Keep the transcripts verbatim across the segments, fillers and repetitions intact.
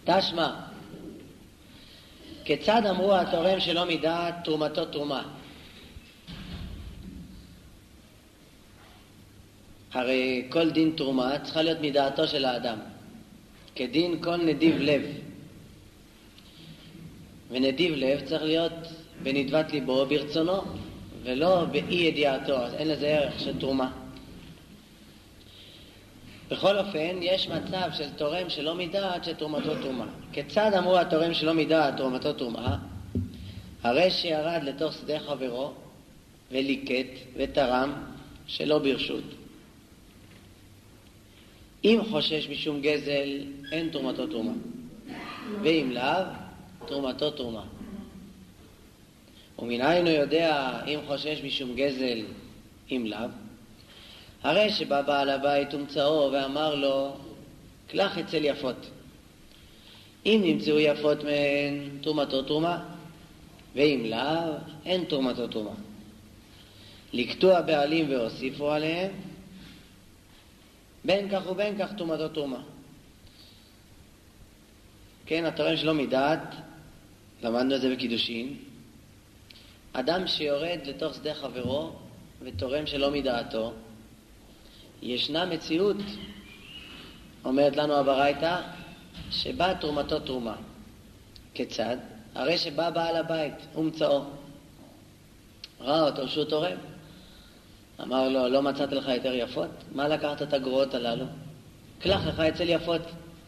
תשמע, כיצד אמרו התורם שלא מדעת תרומתו תרומה? הרי כל דין תרומה צריכה להיות מדעתו של האדם, כדין כל נדיב לב. ונדיב לב צריך להיות בנדבת ליבו, ברצונו, ולא באי ידיעתו, אז אין לזה ערך של תרומה. בכל אופן, יש מצב של תורם שלא מדעת שתרומתו תרומה. כיצד אמרו התורם שלא מדעת תרומתו תרומה? הרי שירד לתוך שדה חברו וליקט ותרם שלא ברשות. אם חושש משום גזל, אין תרומתו תרומה. ואם לאו, תרומתו תרומה. ומנין הוא יודע אם חושש משום גזל, אם לאו? הרי שבא בעל הבית ומצאו ואמר לו, קלח אצל יפות. אם נמצאו יפות מהן, תרומתו תרומה. ואם לאו, אין תרומתו תרומה. לקטו הבעלים והוסיפו עליהם, בין כך ובין כך תרומתו תרומה. כן, התורם שלא מדעת, למדנו את זה בקידושין, אדם שיורד לתוך שדה חברו ותורם שלא מדעתו, ישנה מציאות, אומרת לנו הברייתא, שבא תרומתו תרומה. כיצד? הרי שבא בעל הבית ומצאו, ראה אותו שהוא תורם, אמר לו, לא מצאת לך יותר יפות? מה לקחת את הגרועות הללו? קלח לך אצל יפות.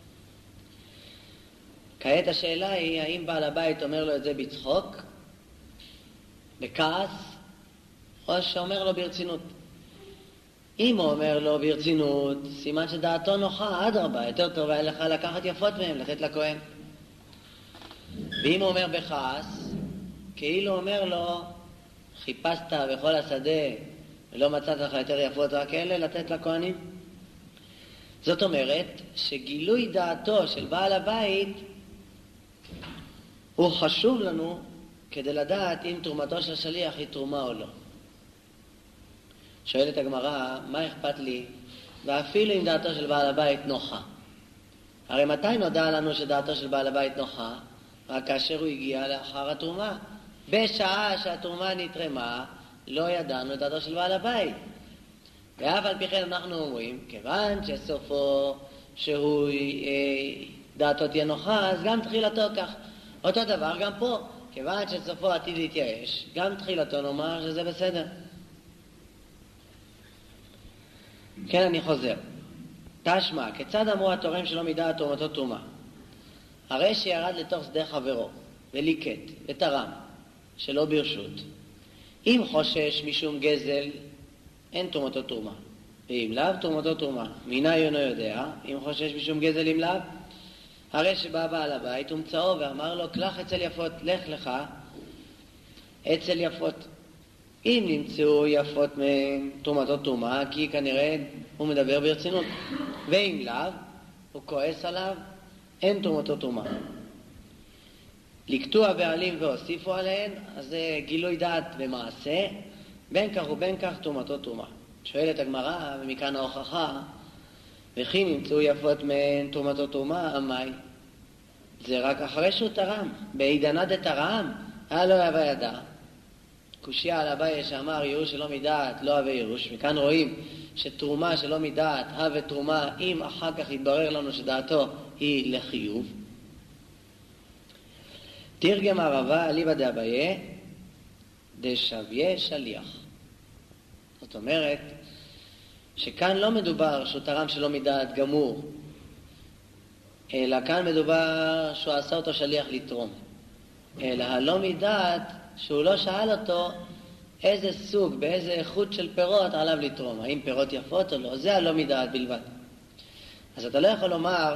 כעת השאלה היא, האם בעל הבית אומר לו את זה בצחוק, בכעס, או שאומר לו ברצינות? אם הוא אומר לו ברצינות, סימן שדעתו נוחה, אדרבה, יותר טוב היה לך לקחת יפות מהם, לתת לכהן. ואם הוא אומר בכעס, כאילו אומר לו, חיפשת בכל השדה ולא מצאת לך יותר יפות רק אלה, לתת לכהנים. זאת אומרת שגילוי דעתו של בעל הבית הוא חשוב לנו כדי לדעת אם תרומתו של שליח היא תרומה או לא. שואלת הגמרא, מה אכפת לי? ואפילו אם דעתו של בעל הבית נוחה. הרי מתי נודע לנו שדעתו של בעל הבית נוחה? רק כאשר הוא הגיע לאחר התרומה. בשעה שהתרומה נתרמה, לא ידענו את דעתו של בעל הבית. ואף על פי כן אנחנו אומרים, כיוון שסופו שהוא דעתו תהיה נוחה, אז גם תחילתו כך. אותו דבר גם פה, כיוון שסופו עתיד להתייאש, גם תחילתו נאמר שזה בסדר. כן, אני חוזר. תשמע, כיצד אמרו התורם שלא מדעת תרומתו תרומה? הרי שירד לתוך שדה חברו וליקט ותרם שלא ברשות. אם חושש משום גזל, אין תרומתו תרומה. ואם לאו, תרומתו תרומה. מינה אינו יודע, אם חושש משום גזל אם לאו, הרי שבא בעל הבית ומצאו ואמר לו, קלח אצל יפות, לך לך אצל יפות. אם נמצאו יפות מתרומתו תרומה, כי כנראה הוא מדבר ברצינות. ואם לאו, הוא כועס עליו, אין תרומתו תרומה. לקטו הבעלים והוסיפו עליהן, אז זה גילוי דעת במעשה, בין כך ובין כך תרומתו תרומה. שואלת הגמרא, ומכאן ההוכחה, וכי נמצאו יפות מהן תרומתו תרומה, אמי? זה רק אחרי שהוא תרם, בעידנא דתרם, היה לא יבא ידע. קושיה על אביי שאמר יירוש שלא מדעת, לא הווה יירוש. מכאן רואים שתרומה שלא מדעת, הווה תרומה, אם אחר כך יתברר לנו שדעתו היא לחיוב. תרגם הרבה אליבא דאביי דשוויה שליח. זאת אומרת שכאן לא מדובר שהוא תרם שלא מדעת גמור, אלא כאן מדובר שהוא עשה אותו שליח לתרום. אלא הלא מדעת שהוא לא שאל אותו איזה סוג, באיזה איכות של פירות עליו לתרום, האם פירות יפות או לא, זה הלא מדעת בלבד. אז אתה לא יכול לומר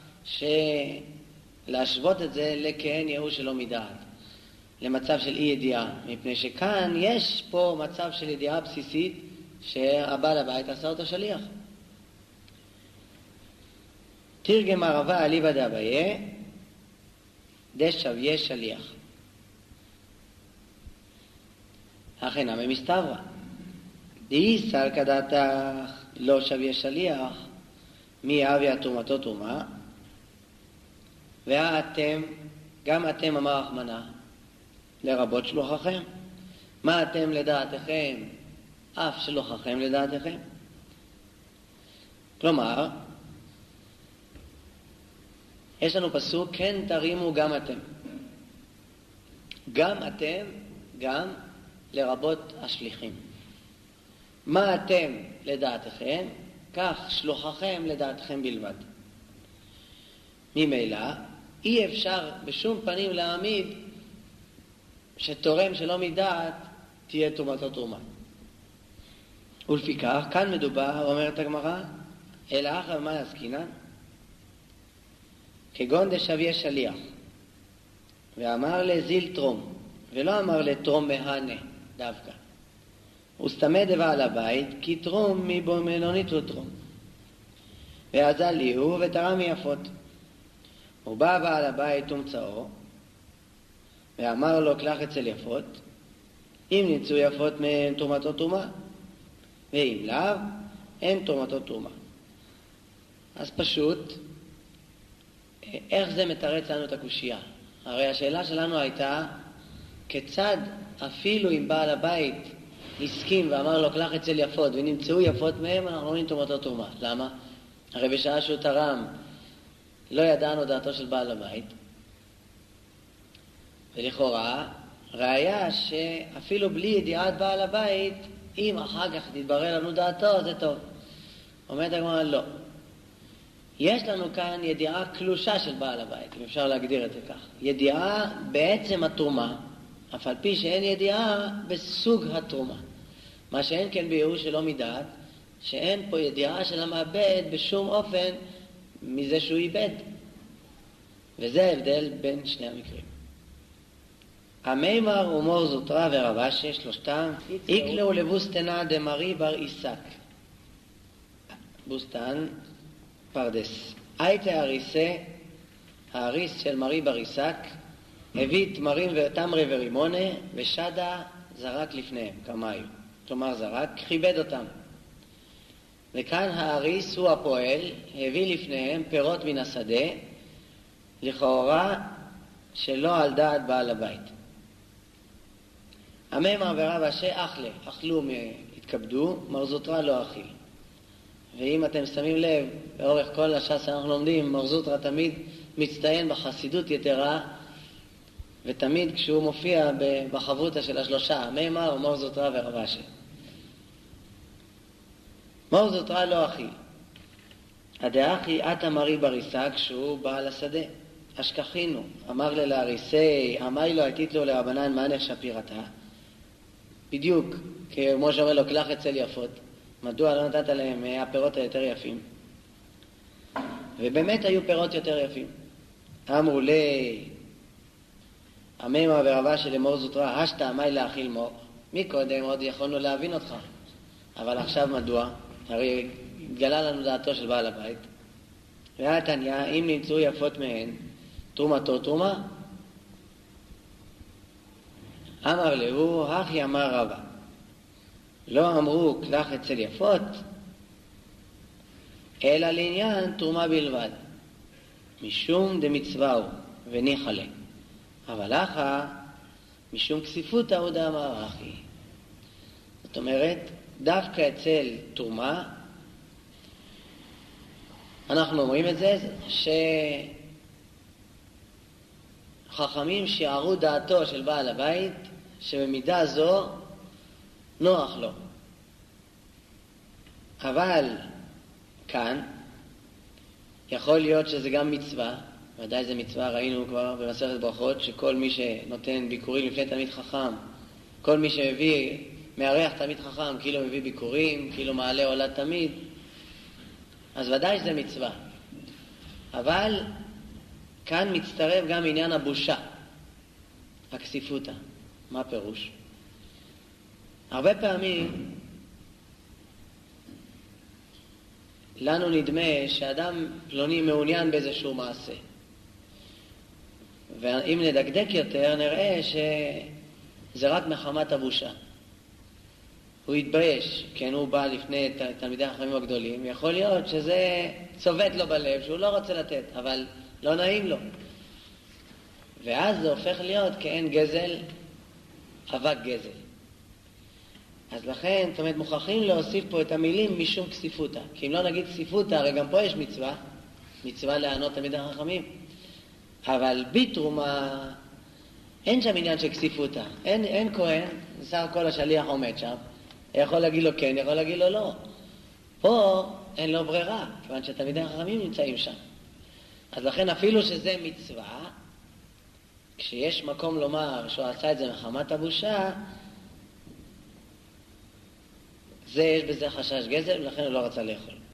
שלהשוות את זה לכהן ייאוש שלא מדעת, למצב של אי ידיעה, מפני שכאן יש פה מצב של ידיעה בסיסית שהבעל הבית עשה אותו שליח. תרגם הרבה אליבא דאביי דשוויה שליח. אכן אמי מסתברא דאיסר כדעתך לא שוויה שליח, מי אביה תרומתו תרומה? ואתם, גם אתם אמר רחמנא, לרבות שלוחכם. מה אתם לדעתכם, אף שלוחכם לדעתכם? כלומר, יש לנו פסוק, כן תרימו גם אתם. גם אתם, גם לרבות השליחים. מה אתם לדעתכם, כך שלוחכם לדעתכם בלבד. ממילא, אי אפשר בשום פנים להעמיד שתורם שלא מדעת תהיה תרומתו תרומה. ולפיכך, כאן מדובר, אומרת הגמרא, אלא אחר מה עסקינן? כגון דשוויה שליח, ואמר לזיל תרום, ולא אמר לתרום מהנה דווקא. וסתמא דבעל הבית, כי תרום מבו מלונית ותרום. ואזל ליהו ותרם מיפות. ובא בעל הבית ומצאו, ואמר לו קלח אצל יפות, אם נמצאו יפות מהם תרומתו תרומה, ואם לאו, אין תרומתו תרומה. אז פשוט, איך זה מתרץ לנו את הקושייה? הרי השאלה שלנו הייתה, כיצד אפילו אם בעל הבית הסכים ואמר לו קלח אצל יפות, ונמצאו יפות מהם, אנחנו לא נתרומתו תרומה. למה? הרי בשעה שהוא תרם, לא ידענו דעתו של בעל הבית. ולכאורה, ראיה שאפילו בלי ידיעת בעל הבית, אם אחר כך תתברר לנו דעתו, זה טוב. אומרת הגמרא, לא. יש לנו כאן ידיעה קלושה של בעל הבית, אם אפשר להגדיר את זה כך. ידיעה בעצם התרומה, אף על פי שאין ידיעה בסוג התרומה. מה שאין כן ביאור שלא מדעת, שאין פה ידיעה של המעבד בשום אופן מזה שהוא איבד. וזה ההבדל בין שני המקרים. המימר ומור זוטרה ורבשי, שלושתם, איקלו לבוסטנה דמרי בר איסק. בוסטן, פרדס. הייתה הריסה, ההריס של מרי בר איסק, הביא תמרים ותמרי ורימונה, ושדה זרק לפניהם, כמה היו. כלומר זרק, כיבד אותם. וכאן ההריס הוא הפועל, הביא לפניהם פירות מן השדה, לכאורה שלא על דעת בעל הבית. המימר ורב אשי אכלה, אכלו, התכבדו, מר זוטרה לא אכיל. ואם אתם שמים לב, באורך כל הש"ס אנחנו לומדים, מר זוטרה תמיד מצטיין בחסידות יתרה, ותמיד כשהוא מופיע בחברותה של השלושה, המימר ומר זוטרה ורב אשי. מר זוטרה לא אכיל. הדאחי עתה מרי בר איסק שהוא בעל השדה. אשכחינו, אמר ללהריסי, אמי לו הייתית לו לרבנן מענך שפירתה. בדיוק, כמו שאומר לו, קלח אצל יפות. מדוע לא נתת להם הפירות היותר יפים? ובאמת היו פירות יותר יפים. אמרו לי, המימר ורבה של אמור זוטרה, השתה אמי להאכיל מור. מקודם עוד יכולנו להבין אותך. אבל עכשיו מדוע? הרי התגלה לנו דעתו של בעל הבית. והתניה, אם נמצאו יפות מהן, תרומתו תרומה. אמר לו, הכי אמר רבה. לא אמרו קלח אצל יפות, אלא לעניין תרומה בלבד. משום דמצווה הוא, וניחא לה. אבל אחא, משום כסיפות ההודה אמר אחי. זאת אומרת, דווקא אצל תרומה, אנחנו אומרים את זה, שחכמים שיערו דעתו של בעל הבית, שבמידה זו נוח לו. אבל כאן, יכול להיות שזה גם מצווה, ודאי זה מצווה, ראינו כבר במסכת ברכות, שכל מי שנותן ביקורים לפני תלמיד חכם, כל מי שמביא, מארח תלמיד חכם, כאילו מביא ביקורים, כאילו מעלה עולה תמיד, אז ודאי שזה מצווה. אבל כאן מצטרף גם עניין הבושה, הכסיפותא. מה פירוש? הרבה פעמים לנו נדמה שאדם פלוני מעוניין באיזשהו מעשה. ואם נדקדק יותר נראה שזה רק מחמת הבושה. הוא יתבייש, כן, הוא בא לפני תלמידי החכמים הגדולים, ויכול להיות שזה צובט לו בלב, שהוא לא רוצה לתת, אבל לא נעים לו. ואז זה הופך להיות כאין גזל, אבק גזל. אז לכן, זאת אומרת, מוכרחים להוסיף פה את המילים משום כסיפותא. כי אם לא נגיד כסיפותא, הרי גם פה יש מצווה, מצווה לענות תלמידי החכמים. אבל בתרומה, אין שם עניין של כסיפותא. אין, אין כהן, סך הכל השליח עומד שם, יכול להגיד לו כן, יכול להגיד לו לא. פה אין לו ברירה, כיוון שתלמידי החכמים נמצאים שם. אז לכן אפילו שזה מצווה, כשיש מקום לומר שהוא עשה את זה מחמת הבושה, זה יש בזה חשש גזל, ולכן הוא לא רצה לאכול.